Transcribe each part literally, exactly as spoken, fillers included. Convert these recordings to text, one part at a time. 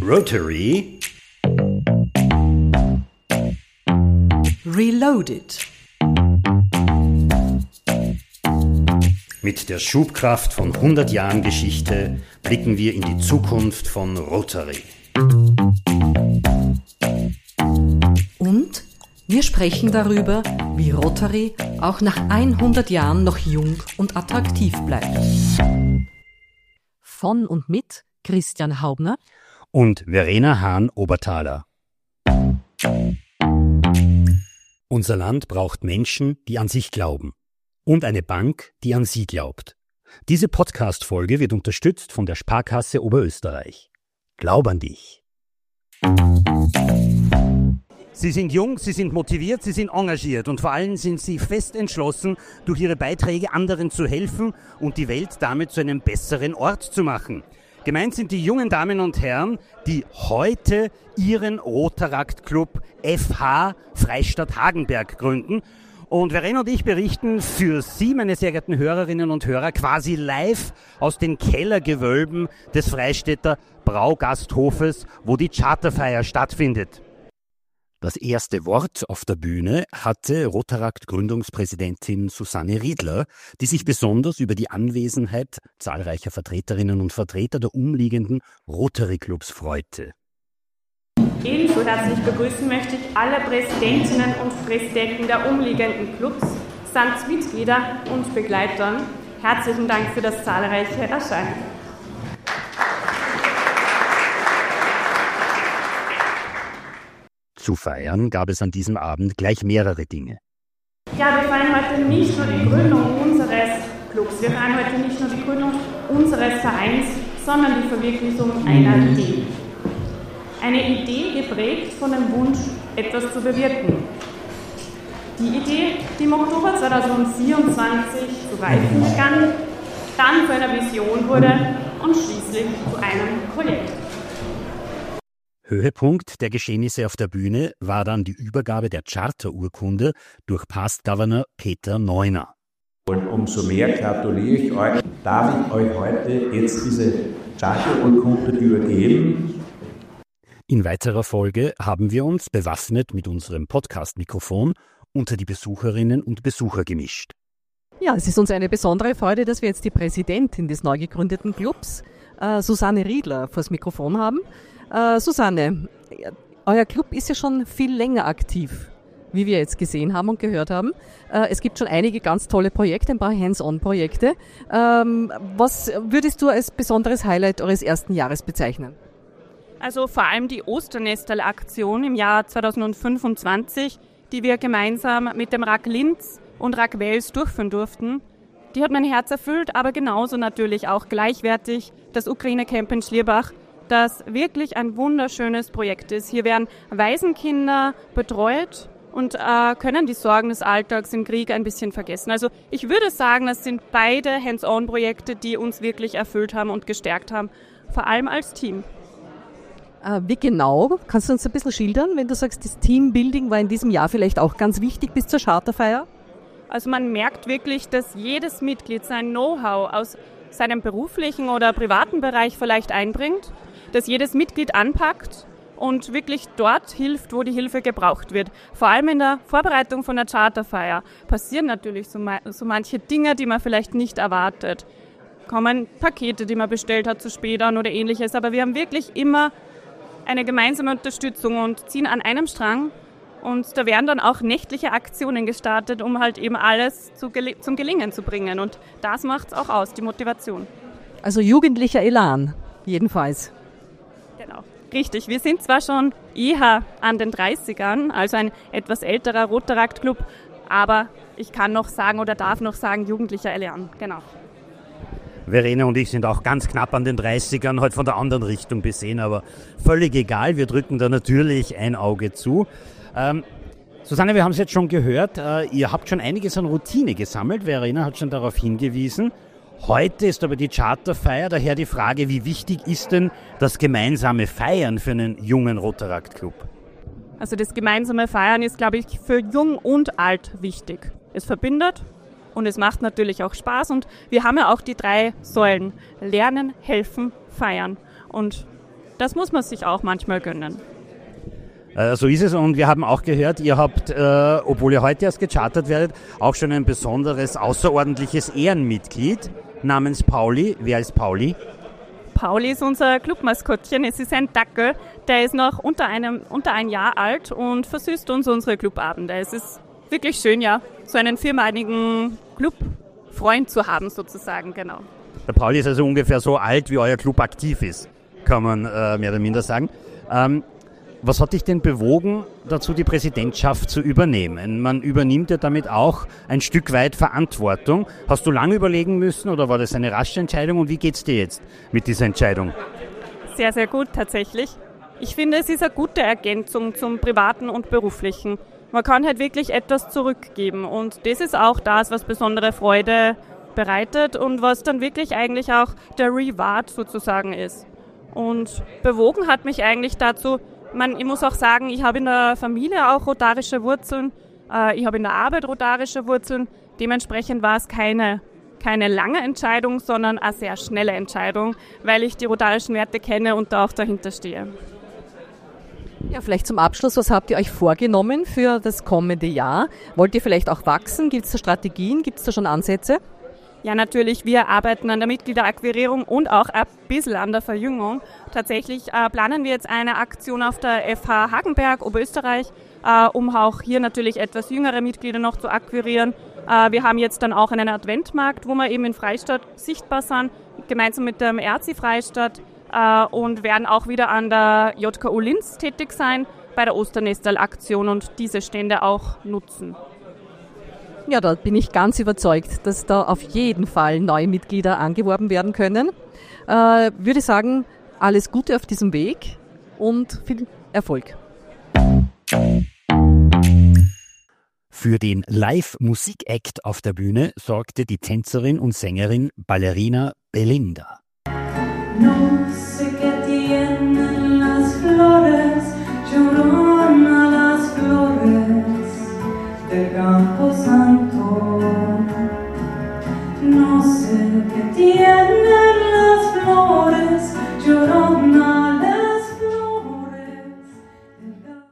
Rotary Reloaded. Mit der Schubkraft von hundert Jahren Geschichte blicken wir in die Zukunft von Rotary. Und wir sprechen darüber, wie Rotary auch nach hundert Jahren noch jung und attraktiv bleibt. Von und mit Christian Haubner und Verena Hahn-Oberthaler. Unser Land braucht Menschen, die an sich glauben. Und eine Bank, die an sie glaubt. Diese Podcast-Folge wird unterstützt von der Sparkasse Oberösterreich. Glaub an dich. Sie sind jung, sie sind motiviert, sie sind engagiert und vor allem sind sie fest entschlossen, durch ihre Beiträge anderen zu helfen und die Welt damit zu einem besseren Ort zu machen. Gemeint sind die jungen Damen und Herren, die heute ihren Rotaract-Club F H Freistadt Hagenberg gründen. Und Verena und ich berichten für Sie, meine sehr geehrten Hörerinnen und Hörer, quasi live aus den Kellergewölben des Freistädter Braugasthofes, wo die Charterfeier stattfindet. Das erste Wort auf der Bühne hatte Rotaract-Gründungspräsidentin Susanne Riedler, die sich besonders über die Anwesenheit zahlreicher Vertreterinnen und Vertreter der umliegenden Rotary-Clubs freute. Ebenso herzlich begrüßen möchte ich alle Präsidentinnen und Präsidenten der umliegenden Clubs samt Mitglieder und Begleitern. Herzlichen Dank für das zahlreiche Erscheinen. Zu feiern gab es an diesem Abend gleich mehrere Dinge. Ja, wir feiern heute nicht nur die Gründung unseres Clubs, wir feiern heute nicht nur die Gründung unseres Vereins, sondern die Verwirklichung einer Idee. Eine Idee geprägt von dem Wunsch, etwas zu bewirken. Die Idee, die im Oktober zweitausendvierundzwanzig zu reifen begann, dann zu einer Vision wurde und schließlich zu einem Projekt. Höhepunkt der Geschehnisse auf der Bühne war dann die Übergabe der Charterurkunde durch Past Governor Peter Neuner. Und umso mehr gratuliere ich euch, darf ich euch heute jetzt diese Charterurkunde übergeben. In weiterer Folge haben wir uns, bewaffnet mit unserem Podcast-Mikrofon, unter die Besucherinnen und Besucher gemischt. Ja, es ist uns eine besondere Freude, dass wir jetzt die Präsidentin des neu gegründeten Clubs, äh, Susanne Riedler, vors Mikrofon haben. Äh, Susanne, euer Club ist ja schon viel länger aktiv, wie wir jetzt gesehen haben und gehört haben. Äh, es gibt schon einige ganz tolle Projekte, ein paar Hands-on-Projekte. Ähm, was würdest du als besonderes Highlight eures ersten Jahres bezeichnen? Also vor allem die Osternestel-Aktion im Jahr zweitausendfünfundzwanzig, die wir gemeinsam mit dem R A C Linz und R A C Wels durchführen durften. Die hat mein Herz erfüllt, aber genauso natürlich auch gleichwertig das Ukraine-Camp in Schlierbach, das wirklich ein wunderschönes Projekt ist. Hier werden Waisenkinder betreut und äh, können die Sorgen des Alltags im Krieg ein bisschen vergessen. Also ich würde sagen, das sind beide Hands-on-Projekte, die uns wirklich erfüllt haben und gestärkt haben, vor allem als Team. Äh, wie genau? Kannst du uns ein bisschen schildern, wenn du sagst, das Teambuilding war in diesem Jahr vielleicht auch ganz wichtig bis zur Charterfeier? Also man merkt wirklich, dass jedes Mitglied sein Know-how aus seinem beruflichen oder privaten Bereich vielleicht einbringt, dass jedes Mitglied anpackt und wirklich dort hilft, wo die Hilfe gebraucht wird. Vor allem in der Vorbereitung von der Charterfeier passieren natürlich so, ma- so manche Dinge, die man vielleicht nicht erwartet. Kommen Pakete, die man bestellt hat, zu spät an oder ähnliches. Aber wir haben wirklich immer eine gemeinsame Unterstützung und ziehen an einem Strang. Und da werden dann auch nächtliche Aktionen gestartet, um halt eben alles zu gel- zum Gelingen zu bringen. Und das macht es auch aus, die Motivation. Also jugendlicher Elan, jedenfalls. Genau, richtig. Wir sind zwar schon eher an den dreißigern, also ein etwas älterer Rotaract-Club, aber ich kann noch sagen oder darf noch sagen, jugendlicher Elan, genau. Verena und ich sind auch ganz knapp an den dreißigern, heute von der anderen Richtung besehen, aber völlig egal, wir drücken da natürlich ein Auge zu. Ähm, Susanne, wir haben es jetzt schon gehört, äh, ihr habt schon einiges an Routine gesammelt, Verena hat schon darauf hingewiesen. Heute ist aber die Charterfeier, daher die Frage, wie wichtig ist denn das gemeinsame Feiern für einen jungen Rotaract-Club? Also das gemeinsame Feiern ist, glaube ich, für jung und alt wichtig. Es verbindet und es macht natürlich auch Spaß und wir haben ja auch die drei Säulen: Lernen, Helfen, Feiern. Und das muss man sich auch manchmal gönnen. Äh, so ist es und wir haben auch gehört, ihr habt, äh, obwohl ihr heute erst gechartert werdet, auch schon ein besonderes, außerordentliches Ehrenmitglied namens Pauli. Wer ist Pauli? Pauli ist unser Clubmaskottchen. Es ist ein Dackel, der ist noch unter, einem, unter ein Jahr alt und versüßt uns unsere Clubabende. Es ist wirklich schön, ja, so einen viermaligen Clubfreund zu haben sozusagen, genau. Der Pauli ist also ungefähr so alt, wie euer Club aktiv ist, kann man äh, mehr oder minder sagen. Ähm, was hat dich denn bewogen, dazu die Präsidentschaft zu übernehmen? Man übernimmt ja damit auch ein Stück weit Verantwortung. Hast du lange überlegen müssen oder war das eine rasche Entscheidung und wie geht's dir jetzt mit dieser Entscheidung? Sehr, sehr gut tatsächlich. Ich finde, es ist eine gute Ergänzung zum Privaten und Beruflichen. Man kann halt wirklich etwas zurückgeben und das ist auch das, was besondere Freude bereitet und was dann wirklich eigentlich auch der Reward sozusagen ist. Und bewogen hat mich eigentlich dazu, man, ich muss auch sagen, ich habe in der Familie auch rotarische Wurzeln, äh, ich habe in der Arbeit rotarische Wurzeln, dementsprechend war es keine, keine lange Entscheidung, sondern eine sehr schnelle Entscheidung, weil ich die rotarischen Werte kenne und da auch dahinter stehe. Ja, vielleicht zum Abschluss, was habt ihr euch vorgenommen für das kommende Jahr? Wollt ihr vielleicht auch wachsen? Gibt es da Strategien? Gibt es da schon Ansätze? Ja, natürlich, wir arbeiten an der Mitgliederakquirierung und auch ein bisschen an der Verjüngung. Tatsächlich äh, planen wir jetzt eine Aktion auf der F H Hagenberg, Oberösterreich, äh, um auch hier natürlich etwas jüngere Mitglieder noch zu akquirieren. Äh, wir haben jetzt dann auch einen Adventmarkt, wo wir eben in Freistadt sichtbar sind, gemeinsam mit dem R C Freistadt äh, und werden auch wieder an der J K U Linz tätig sein bei der Osternestal-Aktion und diese Stände auch nutzen. Ja, da bin ich ganz überzeugt, dass da auf jeden Fall neue Mitglieder angeworben werden können. Äh, würde sagen, alles Gute auf diesem Weg und viel Erfolg. Für den Live-Musik-Act auf der Bühne sorgte die Tänzerin und Sängerin Ballerina Belinda. No sé qué tienen las flores, llorona las flores del Campo Santo. No sé qué tienen las flores, llorona las flores del Campo.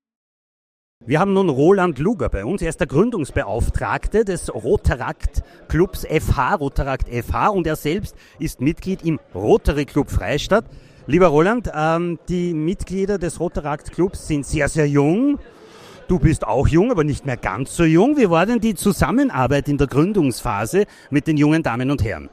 Wir haben nun Roland Luger bei uns. Er ist der Gründungsbeauftragte des Rotaract-Clubs F H, Rotaract F H, und er selbst ist Mitglied im Rotary Club Freistadt. Lieber Roland, ähm, die Mitglieder des Rotaract-Clubs sind sehr, sehr jung. Du bist auch jung, aber nicht mehr ganz so jung. Wie war denn die Zusammenarbeit in der Gründungsphase mit den jungen Damen und Herren?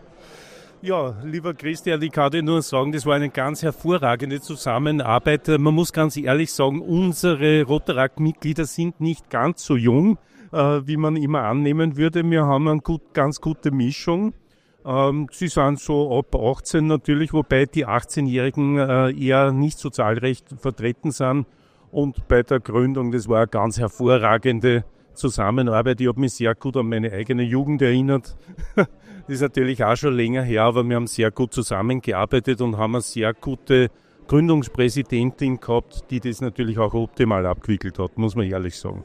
Ja, lieber Christian, ich kann dir nur sagen, das war eine ganz hervorragende Zusammenarbeit. Man muss ganz ehrlich sagen, unsere Rotaract-Mitglieder sind nicht ganz so jung, äh, wie man immer annehmen würde. Wir haben eine gut, ganz gute Mischung. Ähm, sie sind so ab achtzehn natürlich, wobei die achtzehnjährigen äh, eher nicht so zahlreich vertreten sind. Und bei der Gründung, das war eine ganz hervorragende Zusammenarbeit. Ich habe mich sehr gut an meine eigene Jugend erinnert. Das ist natürlich auch schon länger her, aber wir haben sehr gut zusammengearbeitet und haben eine sehr gute Gründungspräsidentin gehabt, die das natürlich auch optimal abgewickelt hat, muss man ehrlich sagen.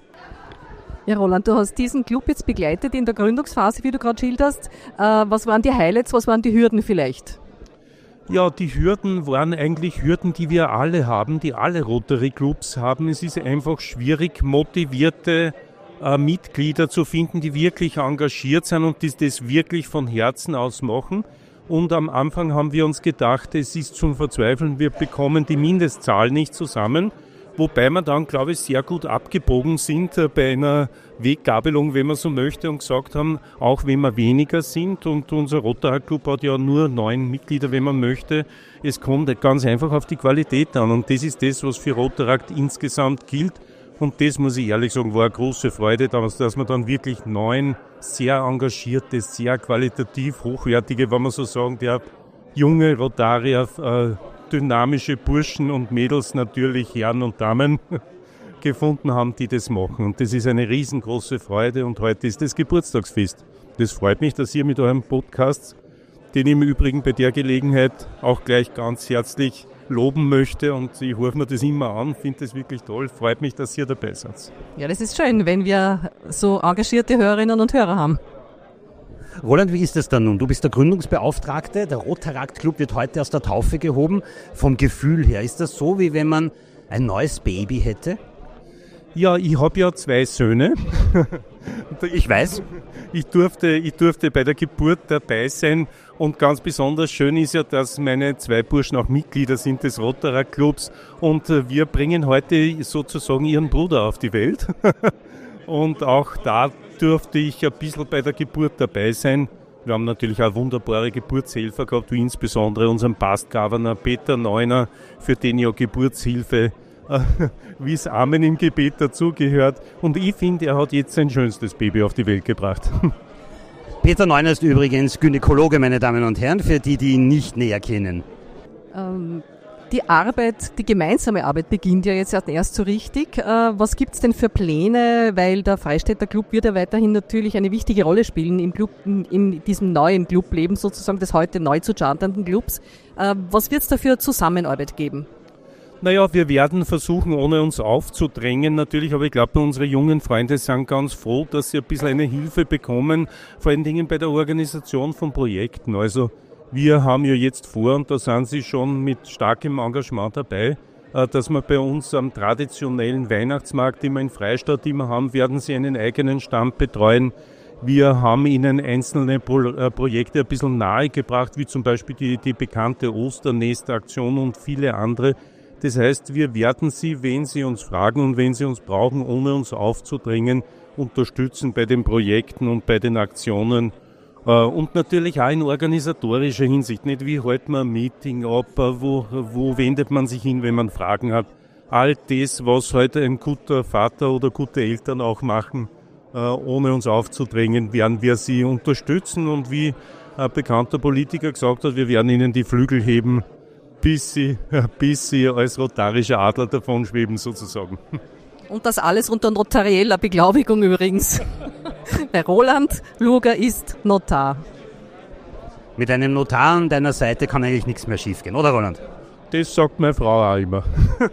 Ja, Roland, du hast diesen Club jetzt begleitet in der Gründungsphase, wie du gerade schilderst. Äh, was waren die Highlights, was waren die Hürden vielleicht? Ja, die Hürden waren eigentlich Hürden, die wir alle haben, die alle Rotary-Clubs haben. Es ist einfach schwierig, motivierte äh, Mitglieder zu finden, die wirklich engagiert sind und die das wirklich von Herzen aus machen. Und am Anfang haben wir uns gedacht, es ist zum Verzweifeln, wir bekommen die Mindestzahl nicht zusammen. Wobei wir dann, glaube ich, sehr gut abgebogen sind äh, bei einer Weggabelung, wenn man so möchte, und gesagt haben, auch wenn wir weniger sind, und unser Rotaract Club hat ja nur neun Mitglieder, wenn man möchte, es kommt ganz einfach auf die Qualität an, und das ist das, was für Rotaract insgesamt gilt, und das, muss ich ehrlich sagen, war eine große Freude, dass wir dann wirklich neun sehr engagierte, sehr qualitativ hochwertige, wenn man so sagen darf, junge Rotarier, äh, dynamische Burschen und Mädels, natürlich Herren und Damen, gefunden haben, die das machen. Und das ist eine riesengroße Freude, und heute ist das Geburtstagsfest. Das freut mich, dass ihr mit eurem Podcast, den ich im Übrigen bei der Gelegenheit auch gleich ganz herzlich loben möchte, und ich rufe mir das immer an, finde das wirklich toll, freut mich, dass ihr dabei seid. Ja, das ist schön, wenn wir so engagierte Hörerinnen und Hörer haben. Roland, wie ist das dann nun? Du bist der Gründungsbeauftragte, der Rotaract Club wird heute aus der Taufe gehoben. Vom Gefühl her, ist das so, wie wenn man ein neues Baby hätte? Ja, ich habe ja zwei Söhne. Ich weiß. Ich durfte, ich durfte bei der Geburt dabei sein und ganz besonders schön ist ja, dass meine zwei Burschen auch Mitglieder sind des Rotaract Clubs und wir bringen heute sozusagen ihren Bruder auf die Welt. Und auch da durfte ich ein bisschen bei der Geburt dabei sein. Wir haben natürlich auch wunderbare Geburtshelfer gehabt, wie insbesondere unseren Past Governor Peter Neuner, für den ja Geburtshilfe äh, wie es Amen im Gebet dazugehört. Und ich finde, er hat jetzt sein schönstes Baby auf die Welt gebracht. Peter Neuner ist übrigens Gynäkologe, meine Damen und Herren, für die, die ihn nicht näher kennen. Ähm, die Arbeit, die gemeinsame Arbeit beginnt ja jetzt erst so richtig. Äh, was gibt's denn für Pläne? Weil der Freistädter Club wird ja weiterhin natürlich eine wichtige Rolle spielen im Club, in, in diesem neuen Clubleben sozusagen, des heute neu zu charternden Clubs. Äh, was wird's da für Zusammenarbeit geben? Naja, wir werden versuchen, ohne uns aufzudrängen natürlich, aber ich glaube, unsere jungen Freunde sind ganz froh, dass sie ein bisschen eine Hilfe bekommen, vor allen Dingen bei der Organisation von Projekten. Also wir haben ja jetzt vor, und da sind sie schon mit starkem Engagement dabei, dass wir bei uns am traditionellen Weihnachtsmarkt, den wir in Freistadt immer haben, werden sie einen eigenen Stand betreuen. Wir haben ihnen einzelne Pro- äh, Projekte ein bisschen nahegebracht, wie zum Beispiel die, die bekannte Osternest-Aktion und viele andere. Das heißt, wir werden sie, wenn sie uns fragen und wenn sie uns brauchen, ohne uns aufzudrängen, unterstützen bei den Projekten und bei den Aktionen. Und natürlich auch in organisatorischer Hinsicht. Nicht wie hält man ein Meeting ab, wo, wo wendet man sich hin, wenn man Fragen hat. All das, was heute ein guter Vater oder gute Eltern auch machen, ohne uns aufzudrängen, werden wir sie unterstützen. Und wie ein bekannter Politiker gesagt hat, wir werden ihnen die Flügel heben, bis sie, bis sie als rotarischer Adler davonschweben sozusagen. Und das alles unter notarieller Beglaubigung übrigens. Weil Roland Luger ist Notar. Mit einem Notar an deiner Seite kann eigentlich nichts mehr schiefgehen, oder Roland? Das sagt meine Frau auch immer.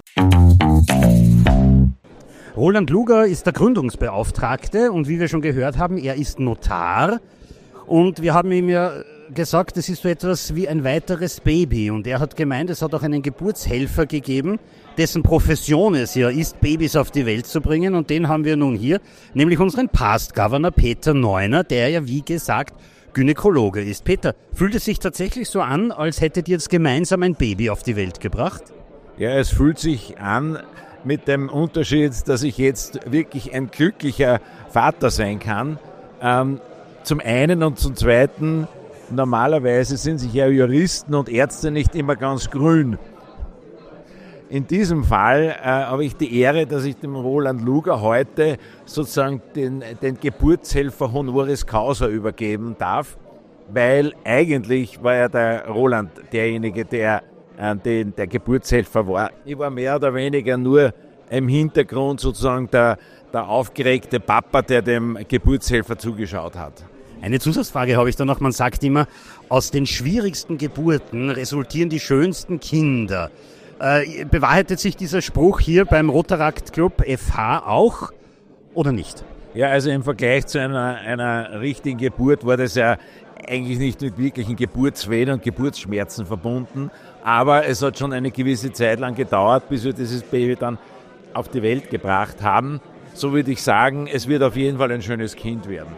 Roland Luger ist der Gründungsbeauftragte und wie wir schon gehört haben, er ist Notar. Und wir haben ihm ja gesagt, es ist so etwas wie ein weiteres Baby. Und er hat gemeint, es hat auch einen Geburtshelfer gegeben, dessen Profession es ja ist, Babys auf die Welt zu bringen. Und den haben wir nun hier, nämlich unseren Past Governor Peter Neuner, der ja, wie gesagt, Gynäkologe ist. Peter, fühlt es sich tatsächlich so an, als hättet ihr jetzt gemeinsam ein Baby auf die Welt gebracht? Ja, es fühlt sich an mit dem Unterschied, dass ich jetzt wirklich ein glücklicher Vater sein kann. Ähm, zum einen und zum zweiten, normalerweise sind sich ja Juristen und Ärzte nicht immer ganz grün. In diesem Fall äh, habe ich die Ehre, dass ich dem Roland Luger heute sozusagen den, den Geburtshelfer Honoris Causa übergeben darf, weil eigentlich war ja der Roland derjenige, der äh, den, der Geburtshelfer war. Ich war mehr oder weniger nur im Hintergrund sozusagen der, der aufgeregte Papa, der dem Geburtshelfer zugeschaut hat. Eine Zusatzfrage habe ich da noch. Man sagt immer, aus den schwierigsten Geburten resultieren die schönsten Kinder. Äh, bewahrheitet sich dieser Spruch hier beim Rotaract Club F H auch oder nicht? Ja, also im Vergleich zu einer, einer richtigen Geburt war das ja eigentlich nicht mit wirklichen Geburtswehen und Geburtsschmerzen verbunden. Aber es hat schon eine gewisse Zeit lang gedauert, bis wir dieses Baby dann auf die Welt gebracht haben. So würde ich sagen, es wird auf jeden Fall ein schönes Kind werden.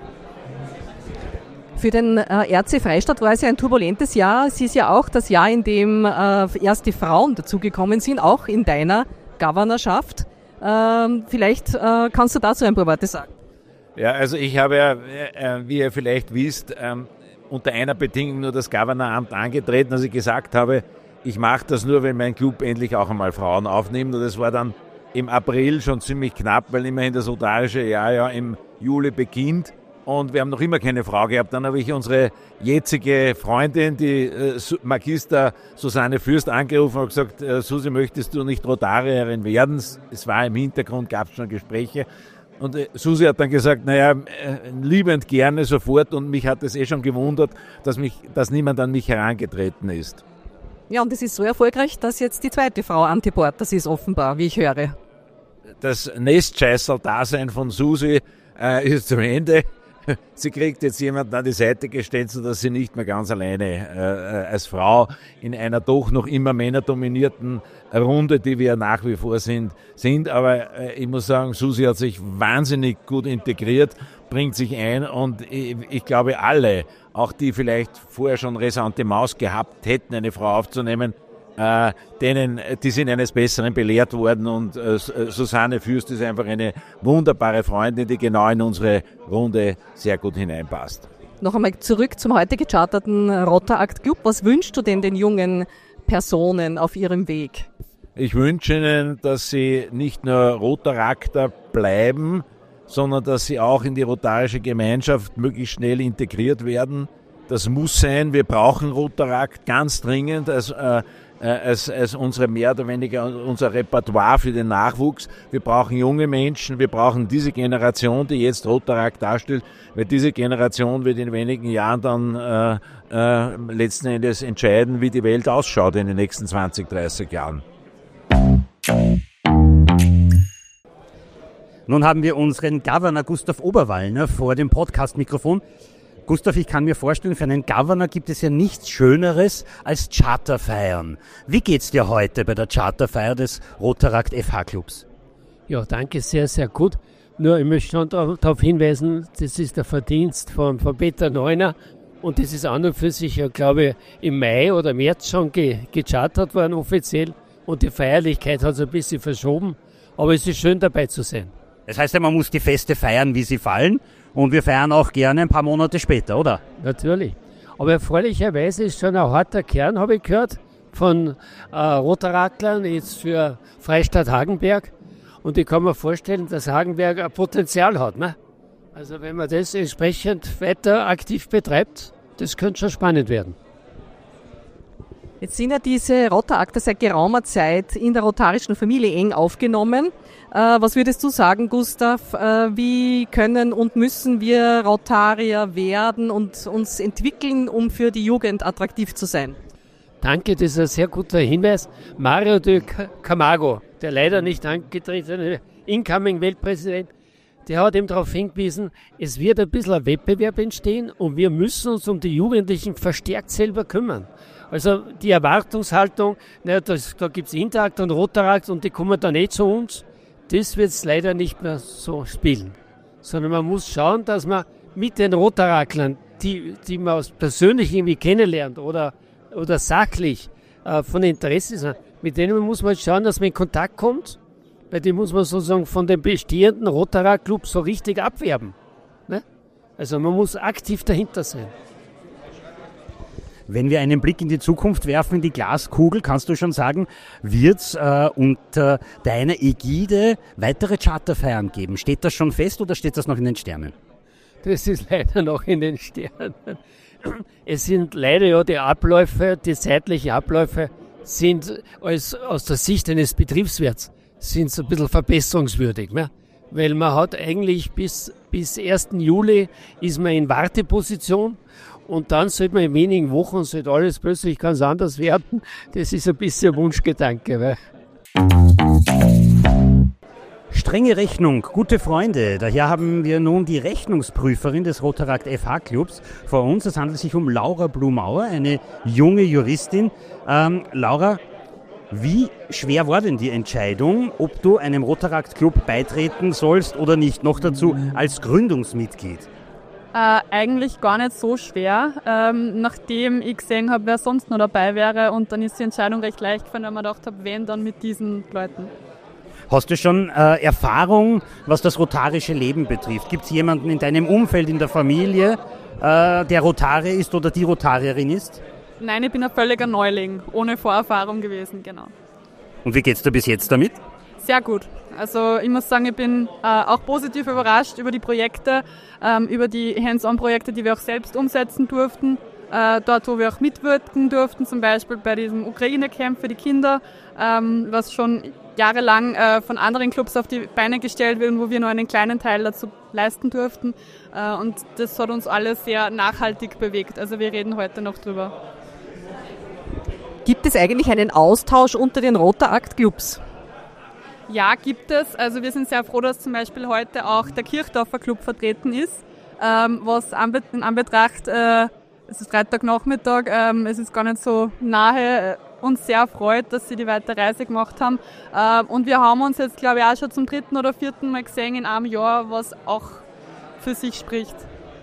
Für den äh, R C Freistadt war es ja ein turbulentes Jahr. Es ist ja auch das Jahr, in dem äh, erst die Frauen dazugekommen sind, auch in deiner Governorschaft. Ähm, vielleicht äh, kannst du dazu ein paar Worte sagen. Ja, also ich habe ja, äh, wie ihr vielleicht wisst, ähm, unter einer Bedingung nur das Governoramt angetreten, dass ich gesagt habe, ich mache das nur, wenn mein Club endlich auch einmal Frauen aufnimmt. Und das war dann im April schon ziemlich knapp, weil immerhin das rotarische Jahr ja im Juli beginnt. Und wir haben noch immer keine Frau gehabt. Dann habe ich unsere jetzige Freundin, die äh, Magister Susanne Fürst, angerufen und gesagt, äh, Susi, möchtest du nicht Rotarierin werden? Es war im Hintergrund, gab es schon Gespräche. Und äh, Susi hat dann gesagt, naja, äh, liebend gerne sofort. Und mich hat es eh schon gewundert, dass, mich, dass niemand an mich herangetreten ist. Ja, und es ist so erfolgreich, dass jetzt die zweite Frau an Bord das ist, offenbar, wie ich höre. Das Nestscheißer-Dasein von Susi äh, ist zum Ende. sie kriegt jetzt jemanden an die Seite gestellt, sodass sie nicht mehr ganz alleine äh, als Frau in einer doch noch immer männerdominierten Runde, die wir nach wie vor sind, sind. Aber äh, ich muss sagen, Susi hat sich wahnsinnig gut integriert, bringt sich ein und ich, ich glaube alle, auch die vielleicht vorher schon Ressentiment gehabt hätten, eine Frau aufzunehmen, Äh, denen, die sind eines Besseren belehrt worden und äh, Susanne Fürst ist einfach eine wunderbare Freundin, die genau in unsere Runde sehr gut hineinpasst. Noch einmal zurück zum heute gecharterten Rotaract Club. Was wünschst du denn den jungen Personen auf ihrem Weg? Ich wünsche ihnen, dass sie nicht nur Rotarakter bleiben, sondern dass sie auch in die rotarische Gemeinschaft möglichst schnell integriert werden. Das muss sein, wir brauchen Rotarakt ganz dringend als äh, Als, als unsere mehr oder weniger unser Repertoire für den Nachwuchs. Wir brauchen junge Menschen, wir brauchen diese Generation, die jetzt Rotarakt darstellt, weil diese Generation wird in wenigen Jahren dann äh, äh, letzten Endes entscheiden, wie die Welt ausschaut in den nächsten zwanzig, dreißig Jahren. Nun haben wir unseren Governor Gustav Oberwallner vor dem Podcast-Mikrofon. Gustav, ich kann mir vorstellen, für einen Governor gibt es ja nichts Schöneres als Charterfeiern. Wie geht's dir heute bei der Charterfeier des Rotaract F H-Clubs? Ja, danke, sehr, sehr gut. Nur, ich möchte schon darauf hinweisen, das ist der Verdienst von, von Peter Neuner und das ist an und für sich, ja, glaube ich, im Mai oder März schon ge, gechartert worden offiziell und die Feierlichkeit hat es ein bisschen verschoben, aber es ist schön dabei zu sein. Das heißt ja, man muss die Feste feiern, wie sie fallen. Und wir feiern auch gerne ein paar Monate später, oder? Natürlich. Aber erfreulicherweise ist schon ein harter Kern, habe ich gehört, von äh, Rotaractlern jetzt für Freistadt Hagenberg. Und ich kann mir vorstellen, dass Hagenberg ein Potenzial hat. Ne? Also wenn man das entsprechend weiter aktiv betreibt, das könnte schon spannend werden. Jetzt sind ja diese Rotarakter seit geraumer Zeit in der rotarischen Familie eng aufgenommen. Äh, was würdest du sagen, Gustav? Äh, wie können und müssen wir Rotarier werden und uns entwickeln, um für die Jugend attraktiv zu sein? Danke, das ist ein sehr guter Hinweis. Mario de Camargo, der leider nicht angetretene Incoming-Weltpräsident, der hat eben darauf hingewiesen, es wird ein bisschen ein Wettbewerb entstehen und wir müssen uns um die Jugendlichen verstärkt selber kümmern. Also die Erwartungshaltung, na, das, da gibt es Interakt und Rotarakt und die kommen dann nicht zu uns, das wird es leider nicht mehr so spielen. Sondern man muss schauen, dass man mit den Rotaracklern, die, die man persönlich irgendwie kennenlernt oder, oder sachlich äh, von Interesse sind, mit denen muss man schauen, dass man in Kontakt kommt, weil die muss man sozusagen von den bestehenden Rotaract-Clubs so richtig abwerben. Ne? Also man muss aktiv dahinter sein. Wenn wir einen Blick in die Zukunft werfen, in die Glaskugel, kannst du schon sagen, wird es äh, unter deiner Ägide weitere Charterfeiern geben? Steht das schon fest oder steht das noch in den Sternen? Das ist leider noch in den Sternen. Es sind leider ja die Abläufe, die zeitlichen Abläufe sind als, aus der Sicht eines Betriebswirts sind so ein bisschen verbesserungswürdig. Ne? Weil man hat eigentlich bis, bis ersten Juli ist man in Warteposition. Und dann sollte man in wenigen Wochen sollte alles plötzlich ganz anders werden. Das ist ein bisschen Wunschgedanke. Weil Strenge Rechnung, gute Freunde. Daher haben wir nun die Rechnungsprüferin des Rotaract F H-Clubs vor uns. Es handelt sich um Laura Blumauer, eine junge Juristin. Ähm, Laura, wie schwer war denn die Entscheidung, ob du einem Rotaract-Club beitreten sollst oder nicht? Noch dazu als Gründungsmitglied. Äh, eigentlich gar nicht so schwer, ähm, nachdem ich gesehen habe, wer sonst noch dabei wäre, und dann ist die Entscheidung recht leicht gefallen, weil man gedacht habe, wen dann mit diesen Leuten. Hast du schon äh, Erfahrung, was das rotarische Leben betrifft? Gibt es jemanden in deinem Umfeld, in der Familie, äh, der Rotarier ist oder die Rotarierin ist? Nein, ich bin ein völliger Neuling, ohne Vorerfahrung gewesen, genau. Und wie geht's dir bis jetzt damit? Sehr gut. Also ich muss sagen, ich bin äh, auch positiv überrascht über die Projekte, ähm, über die Hands-on-Projekte, die wir auch selbst umsetzen durften. Äh, dort, wo wir auch mitwirken durften, zum Beispiel bei diesem Ukraine-Camp für die Kinder, ähm, was schon jahrelang äh, von anderen Clubs auf die Beine gestellt wird und wo wir nur einen kleinen Teil dazu leisten durften. Äh, und das hat uns alle sehr nachhaltig bewegt. Also wir reden heute noch drüber. Gibt es eigentlich einen Austausch unter den Rotaract-Clubs? Ja, gibt es. Also wir sind sehr froh, dass zum Beispiel heute auch der Kirchdorfer Club vertreten ist. ähm, was anbe- in Anbetracht, äh, es ist Freitagnachmittag, ähm, es ist gar nicht so nahe, äh, uns sehr freut, dass sie die weite Reise gemacht haben. Äh, und wir haben uns jetzt, glaube ich, auch schon zum dritten oder vierten Mal gesehen in einem Jahr, was auch für sich spricht.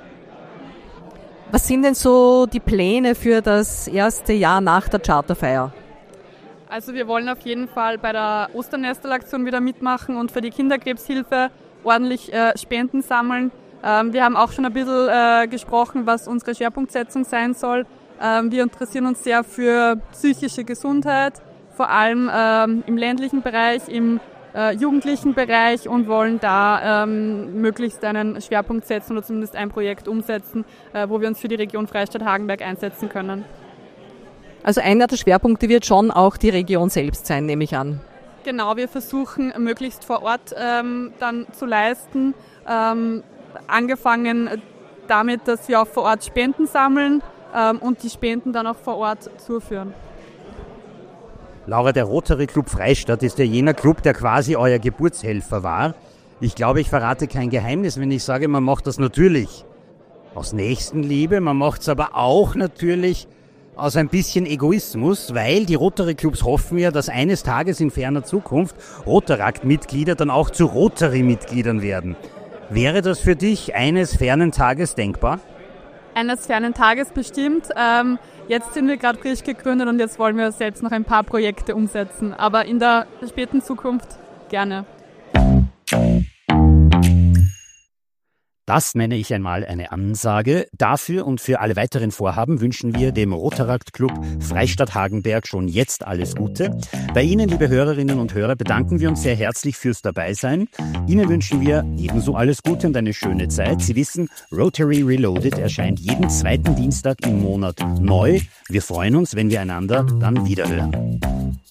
Was sind denn so die Pläne für das erste Jahr nach der Charterfeier? Also wir wollen auf jeden Fall bei der Osternestelaktion wieder mitmachen und für die Kinderkrebshilfe ordentlich äh, Spenden sammeln. Ähm, wir haben auch schon ein bisschen äh, gesprochen, was unsere Schwerpunktsetzung sein soll. Ähm, wir interessieren uns sehr für psychische Gesundheit, vor allem ähm, im ländlichen Bereich, im äh, jugendlichen Bereich und wollen da ähm, möglichst einen Schwerpunkt setzen oder zumindest ein Projekt umsetzen, äh, wo wir uns für die Region Freistadt-Hagenberg einsetzen können. Also einer der Schwerpunkte wird schon auch die Region selbst sein, nehme ich an. Genau, wir versuchen möglichst vor Ort ähm, dann zu leisten, ähm, angefangen damit, dass wir auch vor Ort Spenden sammeln ähm, und die Spenden dann auch vor Ort zuführen. Laura, der Rotary Club Freistadt ist ja jener Club, der quasi euer Geburtshelfer war. Ich glaube, ich verrate kein Geheimnis, wenn ich sage, man macht das natürlich aus Nächstenliebe, man macht es aber auch natürlich aus ein bisschen Egoismus, weil die Rotary Clubs hoffen ja, dass eines Tages in ferner Zukunft Rotaract-Mitglieder dann auch zu Rotary-Mitgliedern werden. Wäre das für dich eines fernen Tages denkbar? Eines fernen Tages bestimmt. Ähm, jetzt sind wir gerade frisch gegründet und jetzt wollen wir selbst noch ein paar Projekte umsetzen. Aber in der späten Zukunft gerne. Das nenne ich einmal eine Ansage. Dafür und für alle weiteren Vorhaben wünschen wir dem Rotaract Club Freistadt Hagenberg schon jetzt alles Gute. Bei Ihnen, liebe Hörerinnen und Hörer, bedanken wir uns sehr herzlich fürs Dabeisein. Ihnen wünschen wir ebenso alles Gute und eine schöne Zeit. Sie wissen, Rotary Reloaded erscheint jeden zweiten Dienstag im Monat neu. Wir freuen uns, wenn wir einander dann wiederhören.